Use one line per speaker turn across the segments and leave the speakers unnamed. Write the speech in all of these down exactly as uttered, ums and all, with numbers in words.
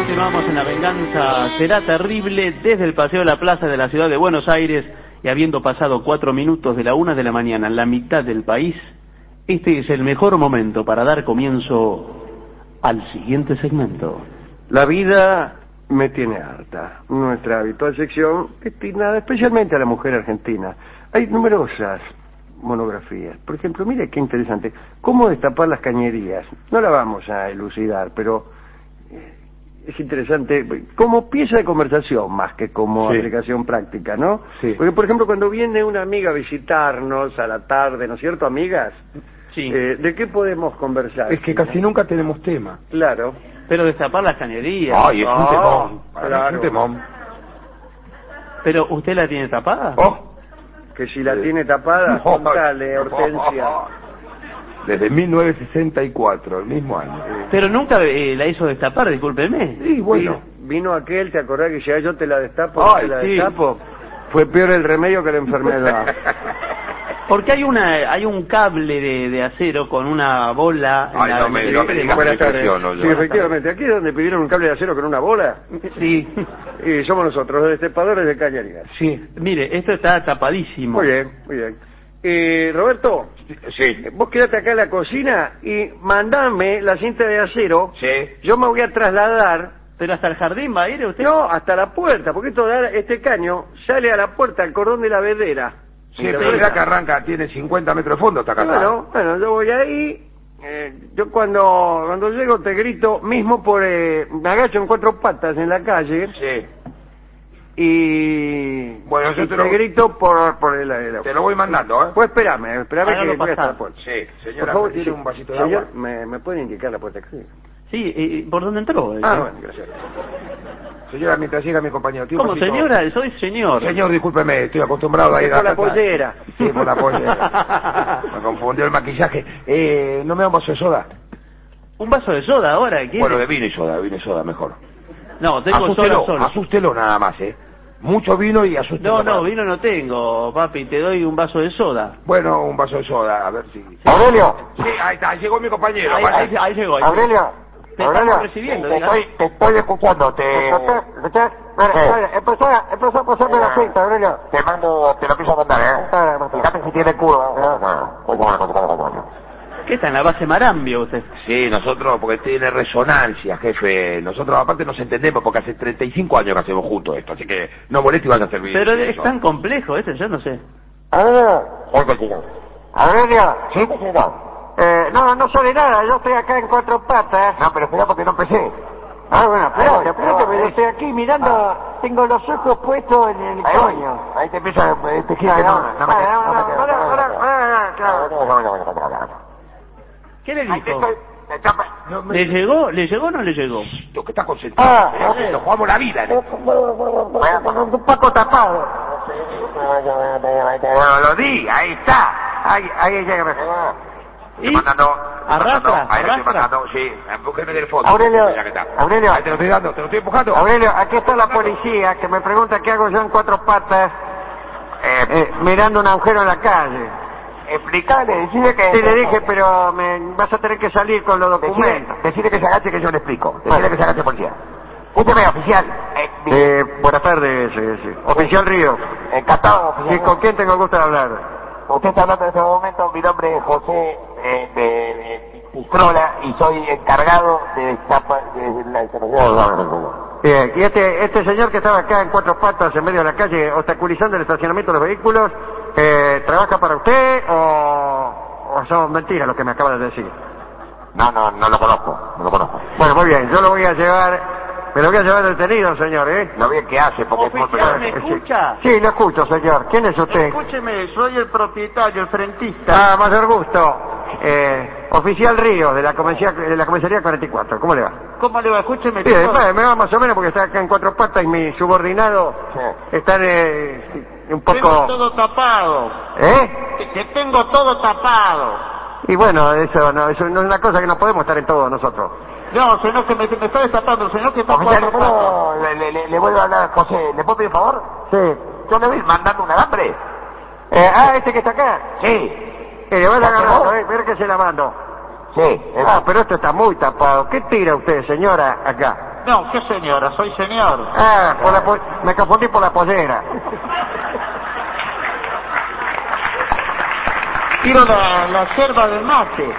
Continuamos en La Venganza Será Terrible desde el Paseo de la Plaza de la Ciudad de Buenos Aires, y habiendo pasado cuatro minutos de la una de la mañana en la mitad del país, este es el mejor momento para dar comienzo al siguiente segmento.
La vida me tiene harta. Nuestra habitual sección destinada especialmente a la mujer argentina. Hay numerosas monografías. Por ejemplo, mire qué interesante. ¿Cómo destapar las cañerías? No la vamos a elucidar, pero es interesante como pieza de conversación más que como sí. aplicación práctica, ¿no?
Sí.
Porque, por ejemplo, cuando viene una amiga a visitarnos a la tarde, ¿no es cierto, amigas?
Sí.
Eh, ¿De qué podemos conversar?
Es que casi nunca tenemos tema.
Claro.
Pero destapar las cañerías.
Ay, es un
Oh,
temón. Para mí
claro.
es un temón.
Pero ¿usted la tiene tapada?
Oh,
Que si la tiene tapada,
Oh,
contale,
oh,
Hortensia.
oh, oh. Desde mil novecientos sesenta y cuatro, el mismo año.
Pero nunca eh, la hizo destapar, discúlpeme.
Sí, bueno.
Vino, vino aquel, ¿te acordás que ya yo te la destapo?
Ay,
te la
sí.
destapo? Fue peor el remedio que la enfermedad.
Porque hay una hay un cable de, de acero con una bola. en
Ay,
la-
no me-
en
no me
el-
digas
Buenas
que
tardes.
impresiono yo.
Sí, efectivamente. Aquí es donde pidieron un cable de acero con una bola.
Sí.
Y somos nosotros, los destapadores de cañerías.
Sí.
Mire, esto está tapadísimo.
Muy bien, muy bien. Eh, Roberto,
Sí.
vos quedate acá en la cocina y mandame la cinta de acero.
Sí.
Yo me voy a trasladar,
Pero hasta el jardín va a ir usted.
no, hasta la puerta, porque esto da- este caño sale a la puerta, al cordón de la vedera.
Sí, pero mira que arranca, tiene cincuenta metros de fondo, está acá.
Bueno, bueno, yo voy ahí, eh, yo cuando cuando llego te grito, mismo por, eh, me agacho en cuatro patas en la calle,
Sí.
y,
Bueno, yo
y
te
te,
lo-
grito por, por el, el-
Te lo voy mandando, ¿eh?
Pues espérame, espérame
Hágalo
que voy
pasar.
hasta la puerta.
Sí,
Por
señora,
favor,
¿tiene
sí.
un vasito de
Señor,
agua?
¿me, me puede indicar la puerta que sigue?
Sí, eh, ¿por dónde entró?
Ah, bueno, gracias.
Señora, mientras llega mi compañero. ¿tiene un
¿Cómo,
vasito?
señora? Soy señor.
Señor, discúlpeme, estoy acostumbrado a ir
Es
a
por la
casa.
pollera.
Sí, por la pollera. Me confundió el maquillaje. Eh, ¿no me da un vaso de soda?
Un vaso de soda ahora, ¿quiere?
Bueno, de vino y soda, de vino y soda, mejor.
No, tengo
asústelo,
soda solo.
asústelo nada más, ¿eh? Mucho vino y asústelo.
No, no, vino no tengo, papi, te doy un vaso de soda.
Bueno, un vaso de soda, a ver si...
Aurelio,
Sí, ahí está, llegó mi compañero.
Ahí,
vale.
ahí, ahí llegó. Ahí.
Aurelio,
Te
Aurelio,
estamos recibiendo,
te
diga.
estoy, te estoy escuchando, te... ¿Escuchás? Empezó a, empezó a pasarme la cinta, Aurelio.
Te mando, te lo empiezo a mandar, ¿eh? Fíjate si tiene culo.
¿Qué está en la base Marambio usted?
Sí, nosotros, porque tiene resonancia, jefe. Nosotros aparte nos entendemos porque hace treinta y cinco años que hacemos juntos esto, así que no moleste y vaya a servir.
Pero
eso.
es tan complejo este, yo no sé.
Aurelio, Aurelio,
¿Sí? ¿Qué será?
eh, no, no sale nada, yo estoy acá en cuatro patas.
No, pero espera porque no empecé.
Ah, bueno, espérate, espérate,
pero-
yo estoy aquí mirando, tengo los ojos puestos en el
Ahí voy.
coño.
Ahí te empieza este gil
Ah,
que no,
no,
no me
ah,
queda-
no,
no me
no,
queda-
ahora,
no me
ahora,
queda.
ah, claro.
¿Qué le
Ahí te
dijo?
estoy, te está-
No me-
¿Le llegó? ¿Le llegó o no le llegó?
Lo que está concentrado.
Ah,
señor, nos jugamos la vida. ¿no?
Un poco tapado.
Bueno, lo di, ahí está.
Ahí, ahí llega.
¿Y?
Estoy mandando.
Arrastra,
mandando, ahí lo estoy
arrastra.
mandando, sí. Empújeme del fondo.
Aurelio,
Ya que está.
Aurelio.
Ahí te lo estoy dando, te lo estoy empujando.
Aurelio, aquí está la policía que me pregunta qué hago yo en cuatro patas,
Eh,
eh, mirando un agujero en la calle.
Explicale, decide que...
Sí, le dije, pero me vas a tener que salir con los
Decide,
documentos.
decide que se agache que yo le explico. Decide
Bueno.
que se agache policía. Escúcheme, oficial. Eh, mi-
Eh, buenas tardes, eh, sí. Oficial Río.
Encantado,
¿Y
oficial.
con quién tengo el gusto de hablar?
Usted está hablando en este momento, mi nombre es José eh, de, de Pistrola y soy encargado de destapar de la información.
Bien, y este, este señor que estaba acá en cuatro patas en medio de la calle obstaculizando el estacionamiento de los vehículos, eh, ¿trabaja para usted o, o son mentiras lo que me acaba de decir?
No, no, no lo conozco, no lo conozco.
Bueno, muy bien, yo lo voy a llevar, me lo voy a llevar detenido, señor, ¿eh?
No bien qué hace, porque es por
Oficial, ¿me escucha?
Sí, lo escucho, señor. ¿Quién es usted?
Escúcheme, soy el propietario, el frentista.
Ah, más del gusto. Eh, oficial Ríos, de la comisaría, de la comisaría cuarenta y cuatro. ¿Cómo le va?
¿Cómo le va? Escúcheme.
Sí,
tengo-
me, me va más o menos porque está acá en cuatro patas y mi subordinado
Sí.
están eh, un
Tengo
poco...
todo tapado.
¿Eh?
Que- Que tengo todo tapado.
Y bueno, eso no, eso no es una cosa que no podemos estar en todo nosotros.
No, señor, que me, me está destapando, señor, que está
Oficial,
cuatro patas.
¿puedo- le, le, le, le vuelvo a hablar, José, ¿le puedo pedir un favor?
Sí.
Yo le voy mandando un alambre.
Eh, ah, este que está acá.
Sí,
Que le van
¿Ya
agarrando,
llegó?
eh, ver que se la mando.
sí. es-
Ah, pero esto está muy tapado. ¿Qué tira usted, señora, acá?
No, ¿qué señora? Soy señor.
Ah, por la po- me confundí por la pollera.
Quiero la, la yerba del mate.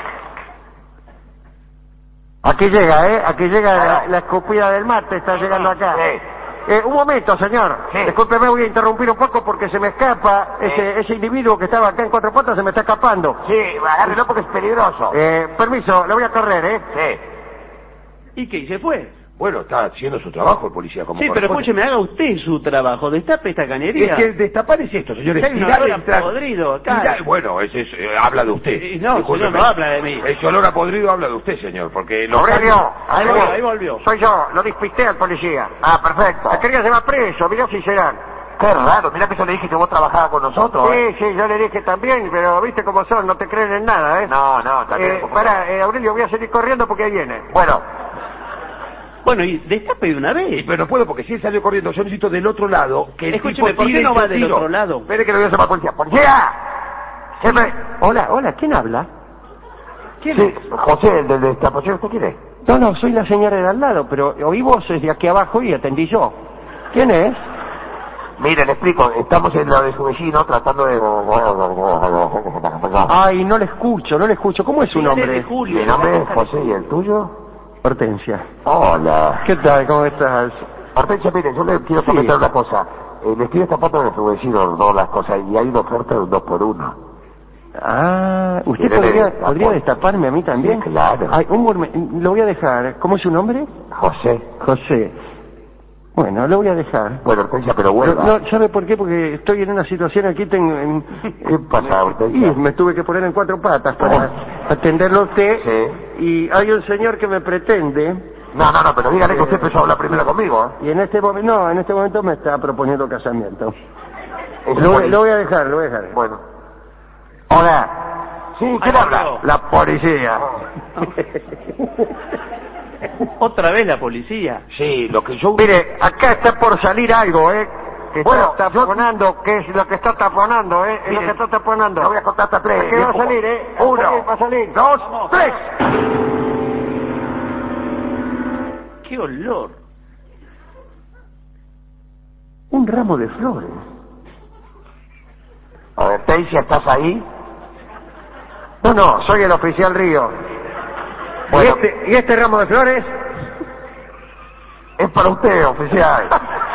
Aquí llega, ¿eh? Aquí llega la, la escupida del mate, está llegando acá.
Sí.
Eh, un momento, señor.
Sí.
Discúlpeme, voy a interrumpir un poco porque se me escapa.
Sí.
Ese, ese individuo que estaba acá en cuatro patas se me está escapando.
Sí, agárrelo porque es peligroso.
Eh, permiso, le voy a correr, ¿eh?
Sí.
¿Y qué? ¿Y se fue?
Bueno, está haciendo su trabajo el policía como
Sí, pero
corresponde.
escúcheme, haga usted su trabajo, destape esta cañería.
Es que el destapar es esto, señores.
Hay un
Tirar
olor
el
a
trago.
podrido acá.
Tirar- bueno, ese es, eh, habla de usted.
Eh, no,
Discúlpeme.
señor, no habla de mí.
Ese olor a podrido habla de usted, señor, porque... los
Aurelio,
caños-
Ahí volvió, ahí volvió.
Soy yo, lo despisté al policía.
Ah, perfecto.
La quería llevar preso, mirá si serán.
Qué raro, mira que yo le dije que vos trabajabas con nosotros.
Sí,
¿eh?
sí, yo le dije también, pero viste cómo son, no te creen en nada, ¿eh?
No, no, también.
Eh, pará, eh, Aurelio, voy a seguir corriendo porque ahí viene.
Bueno,
Bueno, y destape de una
Sí,
vez.
pero no puedo porque si él salió corriendo, yo necesito del otro lado que el
Escúcheme,
tipo
¿por qué
tire
no
ese
va del
tiro.
otro lado?
espere que le voy a llamar a policía. ¡Policía! Siempre...
Hola, hola, ¿quién habla?
¿Quién
Sí,
es?
José, el de destapación, ¿usted quién es?
No, no, soy la señora de al lado, pero oí voces de aquí abajo y atendí yo. ¿Quién es?
Mire, le explico, estamos en la de su vecino tratando de...
Ay, no le escucho, no le escucho. ¿Cómo es su
Dígale de
nombre?
Julio.
Mi nombre es José, ¿y el tuyo?
Hortensia.
Hola.
¿Qué tal? ¿Cómo estás?
Hortensia, mire, yo le quiero
Sí.
comentar una cosa. Eh, le estoy destapando de su vecino todas las cosas y hay una oferta de un dos por uno.
Ah, ¿usted
Mire,
podría,
la
podría
pon-
destaparme a mí también?
Sí, claro.
Ay, un momento, lo voy a dejar. ¿Cómo es su nombre?
José.
José. Bueno, lo voy a dejar.
Bueno, Hortensia, pero
No,
vuelva.
no, ¿sabe por qué? Porque estoy en una situación aquí, tengo... En,
¿Qué pasa, Hortensia?
y me tuve que poner en cuatro patas para atenderlo a usted.
Sí.
Y hay un señor que me pretende,
No, no, no, pero dígale que usted empezó a hablar primero conmigo, ¿eh?
y en este momento, no, en este momento me está proponiendo casamiento.
Es
Lo,
un
voy-
poli-
lo voy a dejar, lo voy a dejar.
Bueno. Hola. Sí, ¿quién
Ahí
habla?
volvió.
La policía.
Otra vez la policía.
Sí, lo que yo...
Mire, acá está por salir algo, ¿eh? Que
Bueno,
está taponando, ¿qué es lo que está taponando, eh? Es lo
Mire,
que está taponando.
Lo voy a contar hasta tres.
¿Qué va a
viejo.
salir, eh?
Uno,
Va a salir.
dos, tres.
¡Qué olor!
Un ramo de flores.
Hortensia, ¿estás ahí?
No, no, soy el oficial Río.
Bueno.
¿Y, este, ¿Y este ramo de flores?
Es para usted, oficial.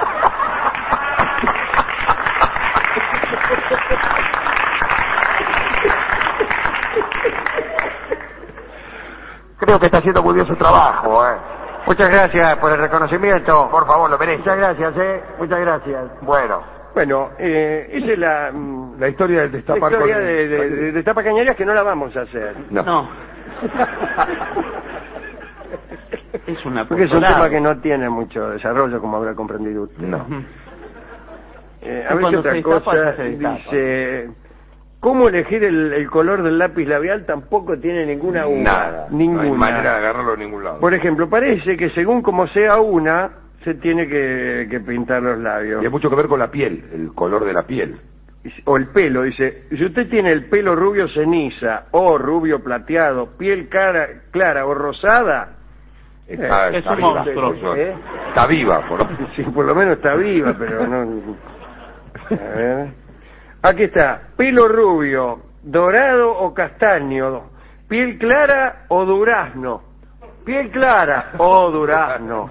Creo que está haciendo muy bien su trabajo, ¿eh?
Muchas gracias por el reconocimiento.
Por favor, lo merece.
Muchas gracias, eh. Muchas gracias.
Bueno.
Bueno, eh, esa es la, mm,
La historia del
la
destapar
historia
con-
de, de, de, de tapa cañerías que no la vamos a hacer.
No.
No. Es una
Porque es un
postulada.
tema que no tiene mucho desarrollo, como habrá comprendido usted.
No.
Ujú.
Eh,
Y
a ver
cuando
otra
se destapa,
cosa,
ya se destapa.
dice, ¿cómo elegir el, el color del lápiz labial? Tampoco tiene ninguna una.
Nada.
Ninguna.
No hay manera de agarrarlo de ningún lado.
Por ejemplo, parece que según como sea una, se tiene que, que pintar los labios.
Tiene mucho que ver con la piel, el color de la piel.
O el pelo, dice, si usted tiene el pelo rubio ceniza o rubio plateado, piel cara, clara o rosada,
Está,
Es
está
un
viva,
monstruo.
por suerte.
¿Eh?
Está viva, por lo menos.
sí, por lo menos está viva, pero no... A ver. Aquí está, pelo rubio, dorado o castaño, piel clara o durazno, piel clara o durazno.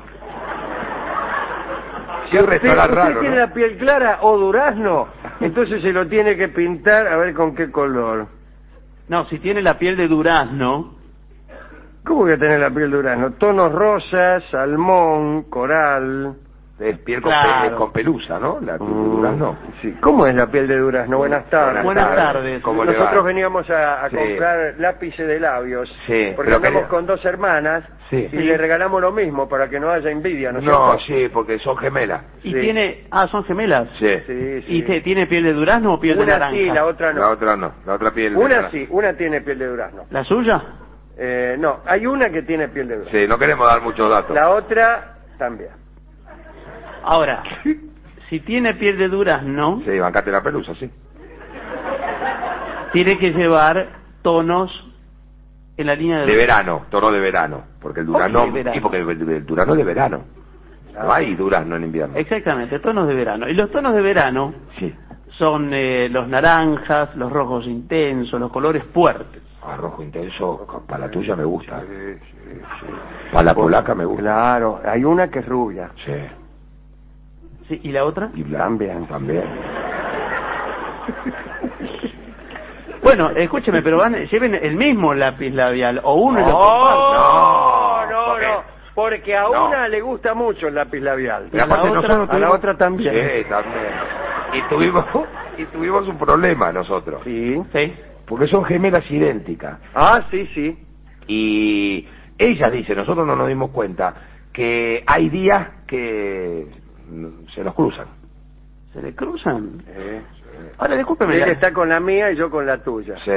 Sí, un restaurante
usted
raro,
tiene
¿no?
la piel clara o durazno, entonces se lo tiene que pintar a ver con qué color.
No, si tiene la piel de durazno,
¿Cómo que tener la piel de durazno? Tonos rosas, salmón, coral.
Es piel con,
Claro.
pe- con pelusa, ¿no? La piel de
Mm,
durazno.
Sí. ¿Cómo es la piel de durazno? Buenas tardes.
Buenas tardes.
¿Cómo le
Nosotros
va?
veníamos a, a
Sí.
comprar lápices de labios.
Sí,
Porque
pero
andamos
quería-
con dos hermanas
Sí.
y le regalamos lo mismo para que no haya envidia, ¿no es
No,
cierto?
sí, porque son gemelas.
y
Sí.
tiene... Ah, son gemelas.
Sí.
Sí, sí.
¿Y te- tiene piel de durazno o piel de
Una
naranja?
sí, la otra no.
La otra no, la otra piel. de
Una
naranja.
sí, una tiene piel de durazno.
¿La suya?
Eh, no, hay una que tiene piel de durazno.
Sí, no queremos dar muchos datos.
La otra también.
Ahora, si tiene piel de durazno,
Sí, bancate la pelusa, sí.
tiene que llevar tonos En la línea de...
De verano, tono de verano. Porque el durazno...
¿Por qué de verano?
Sí, porque el, el durazno es de verano. No hay durazno en invierno.
Exactamente, tonos de verano. Y los tonos de verano
Sí.
son eh, los naranjas, los rojos intensos, los colores fuertes.
Ah, rojo intenso, para la tuya me gusta.
Sí, sí, sí.
Para la polaca me gusta.
Claro, hay una que es rubia.
Sí.
Sí, ¿y la otra?
Y blanca.
También.
También.
Bueno, escúcheme, pero van, lleven el mismo lápiz labial, o uno y lo
No,
comparten.
no,
porque-
no, porque a
No.
una le gusta mucho el lápiz labial.
Pero aparte
la otra-
nosotros
a la
tuvimos-
otra también.
Sí, también. Y tuvimos, y tuvimos un problema nosotros.
Sí.
Sí.
Porque son gemelas idénticas.
Ah, sí, sí.
Y ella dice, nosotros no nos dimos cuenta, que hay días que se nos cruzan.
¿Se le cruzan?
Eh,
Ahora, discúlpeme.
Ella
la-
está con la mía y yo con la tuya.
Sí.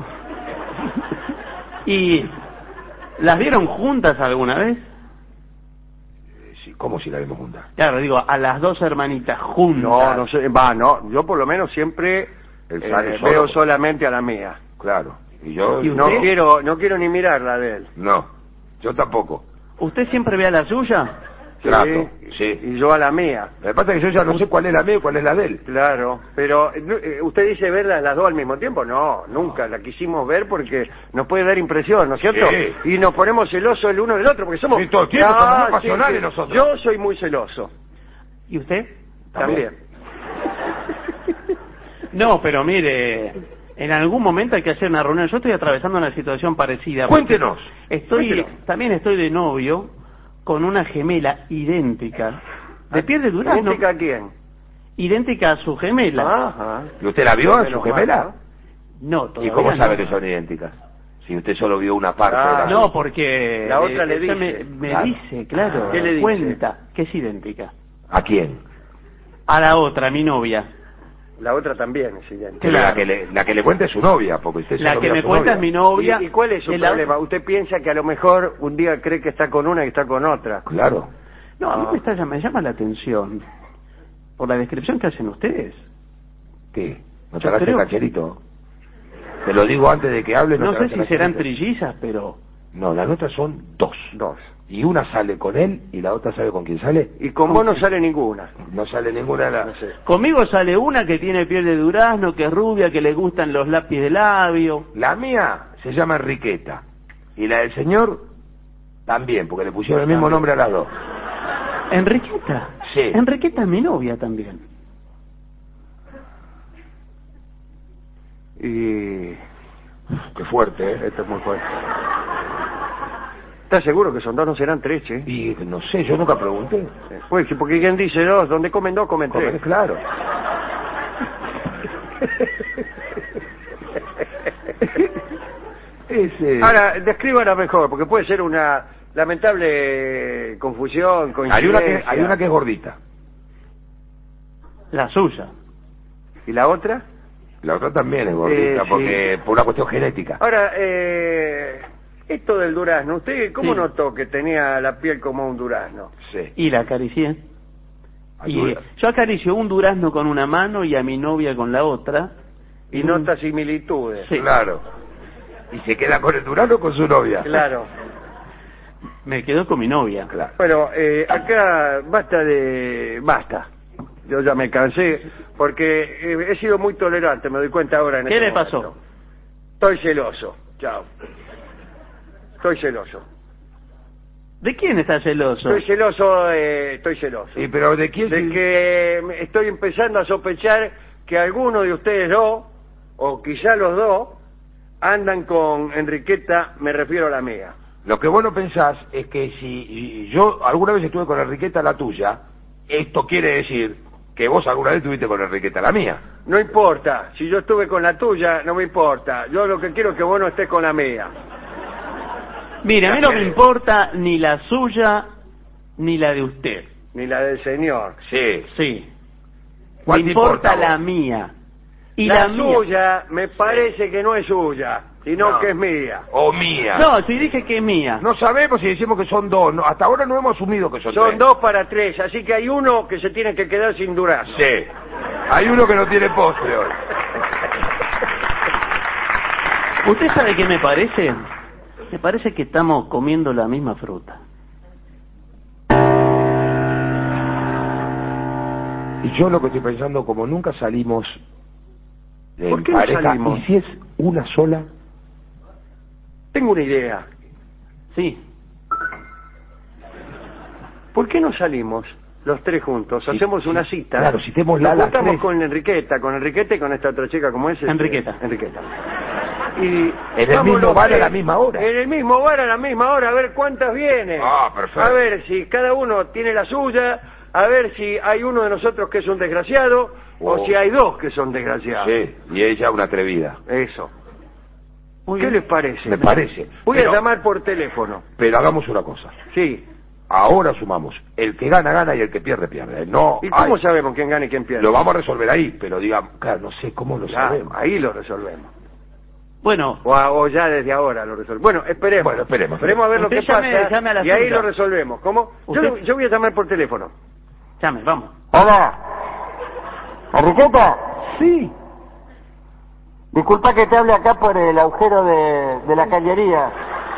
¿Y las vieron juntas alguna vez?
Sí, ¿cómo si la vemos juntas?
Claro, digo, a las dos hermanitas juntas.
No, no sé, va, no, yo por lo menos siempre
Él
eh,
sale solo.
veo solamente a la mía.
Claro. Y yo...
¿Y
No
usted?
quiero, no quiero ni mirar la de él.
No, yo tampoco.
¿Usted siempre ve a la suya?
Trato, sí.
Y yo a la mía.
Lo que pasa es que yo ya no sé cuál es la mía y cuál es la de él.
Claro, pero eh, ¿usted dice verlas las dos al mismo tiempo? No, nunca. La quisimos ver porque nos puede dar impresión, ¿no es cierto?
Sí.
Y nos ponemos celosos el uno del otro porque somos...
Sí, todo el tiempo, somos muy pasionales nosotros.
Yo soy muy celoso,
¿Y usted?
también.
No, pero mire, en algún momento hay que hacer una reunión. Yo estoy atravesando una situación parecida.
Cuéntenos.
Estoy,
Cuéntenos.
también estoy de novio con una gemela idéntica. De piel de durazno.
¿Idéntica a quién?
Idéntica a su gemela.
Ajá.
¿Y usted la vio a su
Menos
gemela?
mal,
No,
¿Y
todavía
cómo
no.
sabe que son idénticas? Si usted solo vio una parte
Ah,
de la...
No, porque...
La otra le
ella
dice.
Me, me
Claro.
dice, claro.
¿Qué le dice?
Cuenta que es idéntica.
¿A quién?
A la otra, mi novia.
La otra también es idéntica.
Pero la que le, la que le cuenta es su novia, porque usted
La
solo
que
vio a
me
su
cuenta
novia.
es mi novia.
¿Y, y cuál es su
y la
problema?
otra-
Usted piensa que a lo mejor un día cree que está con una y está con otra.
Claro.
No, a mí
Ah.
me, está, me llama la atención por la descripción que hacen ustedes.
¿Qué? ¿No te
Yo
hagas el
creo-
cacherito? Te lo digo antes de que hable.
No
te
sé
hagas el
si serán
cacherito.
trillizas, pero...
No, las nuestras son dos.
Dos.
Y una sale con él y la otra sabe con quién sale.
Y con vos no sale ninguna.
No sale ninguna de las...
No sé.
Conmigo sale una que tiene piel de durazno, que es rubia, que le gustan los lápices de labio.
La mía se llama Enriqueta. Y la del señor también, porque le pusieron el mismo nombre a las dos.
Enriqueta.
Sí.
Enriqueta es mi novia también.
Y...
Qué fuerte, ¿eh?
Esto es muy fuerte. ¿Estás seguro que son dos, no serán tres, che?
Y no sé, yo nunca pregunté.
Pues, porque quien dice dos, donde comen dos, comen
Comer,
tres.
claro. Ese...
Ahora, descríbala mejor, porque puede ser una lamentable confusión,
hay
coincidencia.
una que hay una que es gordita.
La suya.
¿Y la otra?
La otra también es gordita,
Eh, sí.
porque por una cuestión genética.
Ahora, eh, esto del durazno, ¿usted cómo
Sí.
notó que tenía la piel como un durazno?
Sí.
Y la acaricié. Y
Ayuda.
yo acaricio un durazno con una mano y a mi novia con la otra.
Y
Mm.
nota similitudes.
Sí.
Claro. ¿Y se queda con el Durano o con su novia?
Claro.
Me quedo con mi novia.
Claro.
Bueno, eh, acá basta de... basta. Yo ya me cansé, porque eh, he sido muy tolerante, me doy cuenta ahora en
¿Qué
este
le pasó?
momento. Estoy celoso. Chao. Estoy celoso.
¿De quién está celoso?
Estoy celoso, eh, estoy celoso.
Sí, pero ¿de quién
De
se-
que me- estoy empezando a sospechar que alguno de ustedes dos, o quizá los dos, andan con Enriqueta, me refiero a la mía.
Lo que vos no pensás es que si yo alguna vez estuve con Enriqueta la tuya, esto quiere decir que vos alguna vez estuviste con Enriqueta la mía.
No importa, si yo estuve con la tuya, no me importa. Yo lo que quiero es que vos no estés con la mía.
Mire, a mí no me importa ni la suya ni la de usted.
Ni la del señor.
Sí.
Sí.
¿Cuál
Me
te
importa
importa,
la
vos?
mía. Y
la,
la, mía.
suya me parece que no es suya, sino
No.
que es mía.
O mía.
No, si dije que es mía.
No sabemos si decimos que son dos. No, hasta ahora no hemos asumido que son,
Son
tres.
dos para tres, así que hay uno que se tiene que quedar sin durazno.
Sí. Hay uno que no tiene postre hoy.
¿Usted sabe qué me parece? Me parece que estamos comiendo la misma fruta.
Y yo lo que estoy pensando, como nunca salimos en
¿Por qué no
pareja,
salimos?
¿y si es una sola?
Tengo una idea.
Sí.
¿Por qué no salimos los tres juntos?
Sí,
Hacemos
sí,
una cita.
claro, citémosla
Nos
las
juntamos
tres.
con Enriqueta, con Enriqueta y con esta otra chica, ¿cómo es? Este,
Enriqueta.
Enriqueta. Y
En el
vamos
mismo
los
bar a
tres,
la misma hora.
En el mismo bar a la misma hora, a ver cuántas vienen.
Ah, perfecto.
A ver si cada uno tiene la suya, a ver si hay uno de nosotros que es un desgraciado
Oh.
o si hay dos que son desgraciados.
Sí, y ella una atrevida.
Eso.
Muy
¿Qué
bien.
les parece?
Me parece.
Voy
Pero-
a llamar por teléfono.
Pero hagamos una cosa.
Sí.
Ahora sumamos. El que gana, gana y el que pierde, pierde. No
¿Y cómo
hay-
sabemos quién gana y quién pierde?
Lo vamos a resolver ahí, pero digamos, claro, no sé cómo lo
Claro,
sabemos.
ahí lo resolvemos.
Bueno,
O, a- o ya desde ahora lo resolvemos. Bueno, esperemos.
Bueno, esperemos.
Esperemos a ver lo
Usted
que
llame-
pasa
llame a la
y ahí
suya.
lo resolvemos. ¿Cómo? Yo,
Usted-
lo- yo voy a llamar por teléfono.
llame, vamos.
Hola. ¿Enriqueta?
Sí.
Disculpa que te hable acá por el agujero de, de la cañería.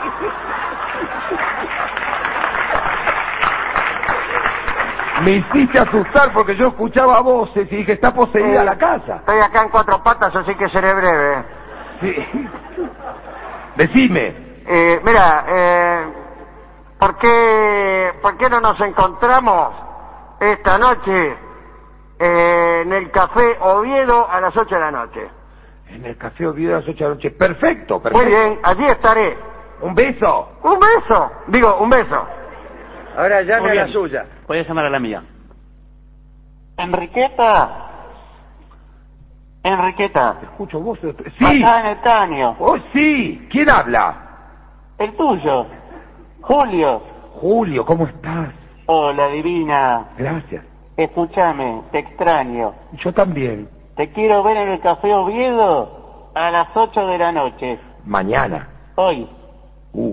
Me hiciste asustar porque yo escuchaba voces y dije, está poseída
Sí.
la casa.
Estoy acá en cuatro patas, así que seré breve.
Sí. Decime.
Eh, mira, eh, ¿por qué, ¿por qué no nos encontramos esta noche eh, en el Café Oviedo a las ocho de la noche?
En el Café Oviedo a las ocho de la noche. Perfecto, perfecto.
Muy bien, allí estaré.
Un beso.
Un beso, digo, un beso.
Ahora llame
Muy
a la
bien.
suya.
Voy a llamar a la mía.
Enriqueta. Enriqueta.
Escucho voces. Sí.
Acá en el caño.
Oh, sí. ¿Quién habla?
El tuyo. Julio.
Julio, ¿cómo estás?
Hola, divina.
Gracias.
Escúchame, te extraño.
Yo también.
Te quiero ver en el Café Oviedo a las ocho de la noche.
Mañana.
Hoy.
Uh.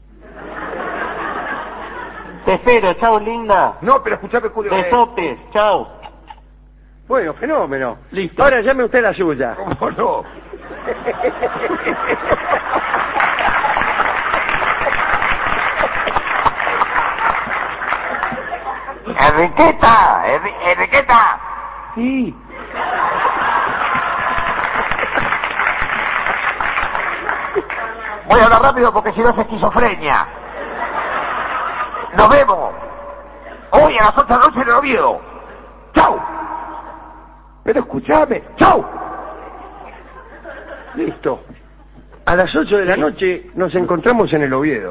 Te espero, chao, linda.
No, pero escuchame, Julio. eh,
Besotes, chao.
Bueno, fenómeno.
Listo.
Ahora llame usted la suya.
¿Cómo no?
Enriqueta, Enri- Enriqueta.
Sí.
Voy a hablar rápido porque si no es esquizofrenia. Nos vemos. Hoy a las ocho de la noche en el Oviedo. Chao.
Pero escúchame. ¡Chao!
Listo. A las ocho de la noche nos encontramos en el Oviedo.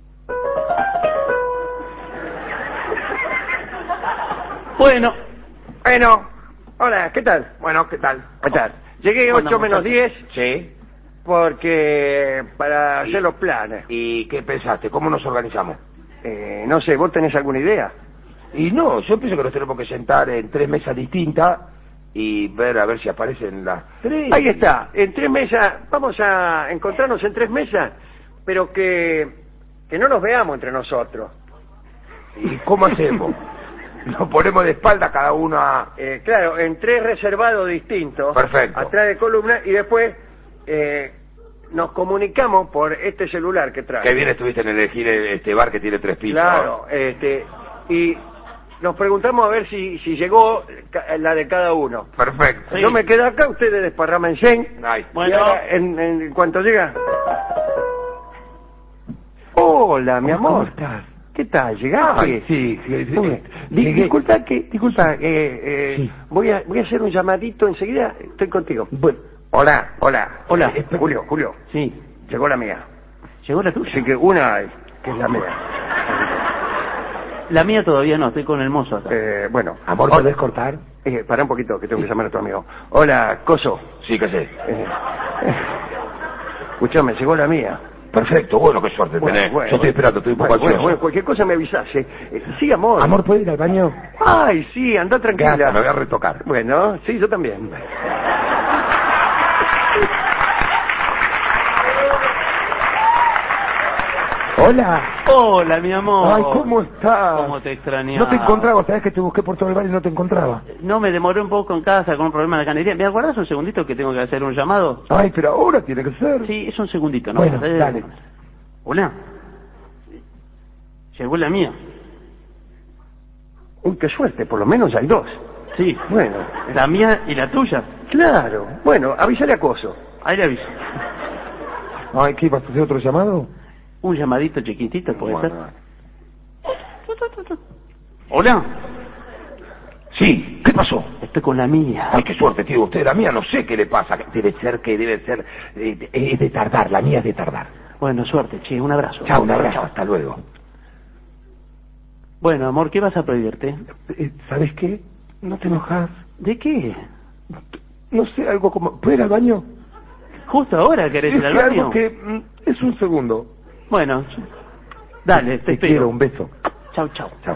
Bueno,
Bueno, hola, ¿qué tal?
Bueno, ¿qué tal?
¿Qué tal? Llegué
Bueno,
ocho menos diez
Sí.
porque para hacer los planes.
¿Y qué pensaste? ¿Cómo nos organizamos?
Eh, no sé, ¿vos tenés alguna idea?
Y no, yo pienso que nos tenemos que sentar en tres mesas distintas y ver a ver si aparecen las tres.
Ahí está, en tres mesas, vamos a encontrarnos en tres mesas, pero que, que no nos veamos entre nosotros.
¿Y cómo hacemos? Nos ponemos de espalda cada uno a...
Eh, claro, en tres reservados distintos,
Perfecto.
atrás de columna, y después eh, nos comunicamos por este celular que trae.
Qué bien estuviste en elegir este bar que tiene tres pisos.
Claro, este, y nos preguntamos a ver si, si llegó ca- la de cada uno.
Perfecto.
Yo me quedo acá, ustedes desparrámense.
Ay.
Bueno.
Y ahora, en, en, en cuanto llega... Hola, mi
¿Cómo
amor.
estás?
¿Qué tal? ¿Llegaste?
Ay, sí, sí, sí.
Muy bien. Di-
Llegué.
disculpa que, disculpa, eh, eh,
Sí.
voy a, voy a hacer un llamadito enseguida, estoy contigo. Bueno, hola, hola,
Hola.
Eh, Julio, Julio,
sí.
llegó la mía.
¿Llegó la tuya?
Así que una, que es la mía.
La mía todavía no, estoy con el mozo acá.
Eh, bueno,
Amor,
hola.
¿podés cortar?
Eh, pará un poquito, que tengo que llamar a tu amigo. Hola, Coso.
Sí, que sé.
Eh, eh, escuchame, llegó la mía.
Perfecto, bueno, qué suerte
Bueno,
tenés.
bueno,
Yo estoy esperando, estoy un poco
bueno, bueno,
ansioso.
bueno, cualquier cosa me avisase. Eh, sí, amor.
Amor, ¿puedes ir al baño?
Ay, sí, anda tranquila.
Gracias, me voy a retocar.
Bueno, sí, yo también.
Hola.
Hola, mi amor.
Ay, ¿cómo estás?
¿Cómo te extrañaba?
No te encontraba, sabes que te busqué por todo el bar y no te encontraba.
No, me demoré un poco en casa con un problema de canería. ¿Me aguardas un segundito que tengo que hacer un llamado?
Ay, pero ahora tiene que ser.
Sí, es un segundito, ¿no?
Bueno,
Eh,
dale.
Hola. Llegó la mía.
Uy, qué suerte, por lo menos hay dos.
Sí.
Bueno.
La mía y la tuya.
Claro. Bueno, avísale a Coso.
Ahí le aviso.
Ay, ¿qué? ¿Vas a hacer otro llamado?
Un llamadito chiquitito, ¿puede
Bueno,
ser?
vale.
Hola.
Sí, ¿qué pasó?
Estoy con la mía.
Ay, qué suerte tiene usted. La mía no sé qué le pasa. Debe ser que debe ser... Eh, es de tardar, la mía es de tardar.
Bueno, suerte, che, un abrazo.
Chao, un abrazo, hasta luego.
Bueno, amor, ¿qué vas a pedirte?
Eh, ¿Sabes qué? No te enojas.
¿De qué?
No sé, algo como... ¿Puedo ir al baño?
¿Justo ahora querés ir
Es
al
que
baño?
algo que... mm, es un segundo.
Bueno, dale, te,
Te
espero.
quiero, un beso.
Chau, chau.
Chao.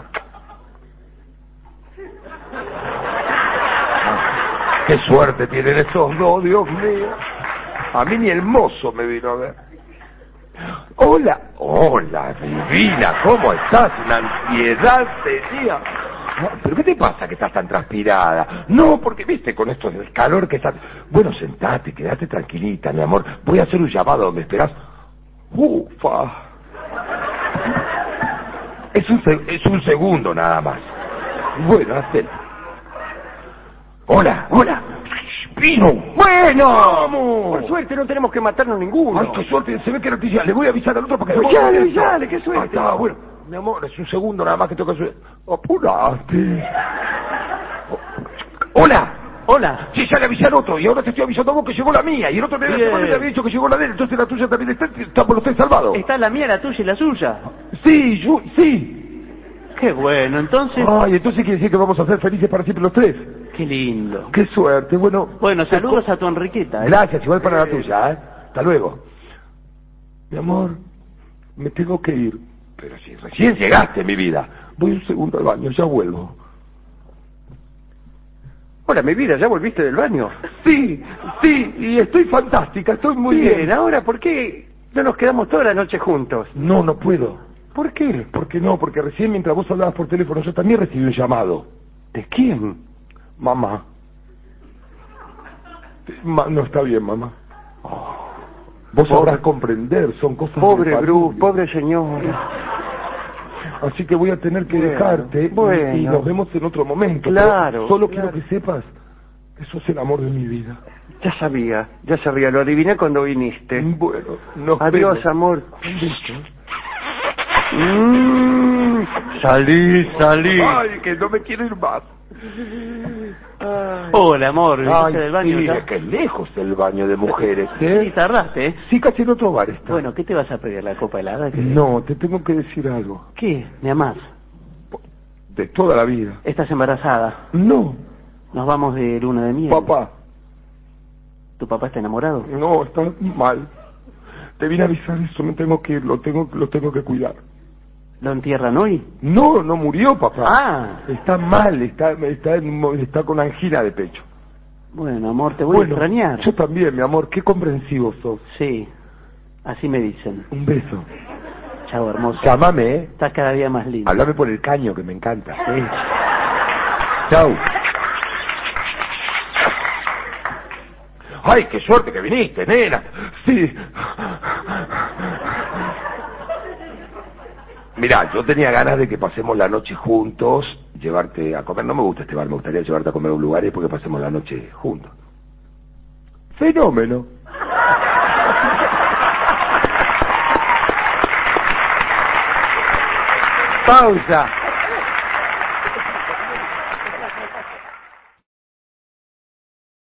Qué suerte tienen estos dos, Dios mío. A mí ni el mozo me vino a ver. Hola, hola, divina, ¿cómo estás? Una ansiedad tenía. No, ¿pero qué te pasa que estás tan transpirada? No, porque viste con esto del calor que estás... Bueno, sentate, quédate tranquilita, mi amor. Voy a hacer un llamado, ¿me esperás? Ufa. Es un, seg- es un segundo nada más. Bueno, hacelo. Hola, hola. Vino.
Bueno,
¡Vamos!
por suerte no tenemos que matarnos ninguno.
Ay, qué suerte, se ve que noticia. Le voy a avisar al otro porque...
Avisale, avisale, qué suerte.
Ahí está, bueno. Mi amor, es un segundo nada más que tengo que hacer. Apurate. Oh, hola.
Hola.
Sí, ya le avisé al otro y ahora te estoy avisando a vos que llegó la mía y el otro me había,
Bien.
me había dicho que llegó la de él, entonces la tuya también está, estamos los tres salvados.
Está la mía, la tuya y la suya.
Sí, yo, sí.
Qué bueno, entonces...
Ay, entonces quiere decir que vamos a ser felices para siempre los tres.
Qué lindo.
Qué suerte, bueno.
Bueno, saludos a tu Enriqueta. ¿eh?
Gracias, igual para la tuya, ¿eh? Hasta luego. Mi amor, me tengo que ir. Pero si recién llegaste, mi vida. Voy un segundo al baño, ya vuelvo.
Hola, mi vida, ¿ya volviste del baño?
Sí, sí, y estoy fantástica, estoy muy bien.
Bien, ahora, ¿por qué no nos quedamos toda la noche juntos?
No, no puedo.
¿Por qué?
¿Por qué no? Porque recién mientras vos hablabas por teléfono yo también recibí un llamado.
¿De quién?
Mamá. Ma- no está bien, mamá. Vos
Pobre-
sabrás comprender, son cosas de
Pobre
familia.
Bruce, pobre señor.
Así que voy a tener que
Bueno,
dejarte y-
bueno.
y nos vemos en otro momento.
Claro,
Pero solo
claro.
quiero que sepas que sos el amor de mi vida.
Ya sabía, ya sabía, lo adiviné cuando viniste.
Bueno, nos
Adiós,
vemos.
amor.
Un beso.
Mm, salí, salí.
Ay, que no me quiero ir más.
Ay.
Hola, amor, ¿viniste
Ay,
del baño
sí,
ya?
es que lejos el baño de mujeres,
Sí,
¿eh?
tardaste, ¿eh?
Sí, casi en otro bar está.
Bueno, ¿qué te vas a pedir? ¿La copa helada? ¿Qué?
No, te tengo que decir algo.
¿Qué? ¿Me amás?
De toda la vida.
¿Estás embarazada?
No,
¿Nos vamos de luna de miel?
papá.
¿Tu papá está enamorado?
No, está mal. Te vine a avisar eso, me tengo que ir, lo tengo, lo tengo que cuidar.
¿Lo entierran hoy?
No, no murió, papá.
Ah.
Está mal, está, está, en- está con angina de pecho.
Bueno, amor, te voy
Bueno,
a extrañar.
yo también, mi amor, qué comprensivo sos.
Sí, así me dicen.
Un beso.
Chao, hermosa.
Llámame, ¿eh?
Estás cada día más lindo.
Háblame por el caño, que me encanta.
Sí.
Chau. Ay, qué suerte que viniste, nena. Sí. Mirá, yo tenía ganas de que pasemos la noche juntos, llevarte a comer. No me gusta este bar, me gustaría llevarte a comer a un lugar y porque pasemos la noche juntos. Fenómeno.
Pausa.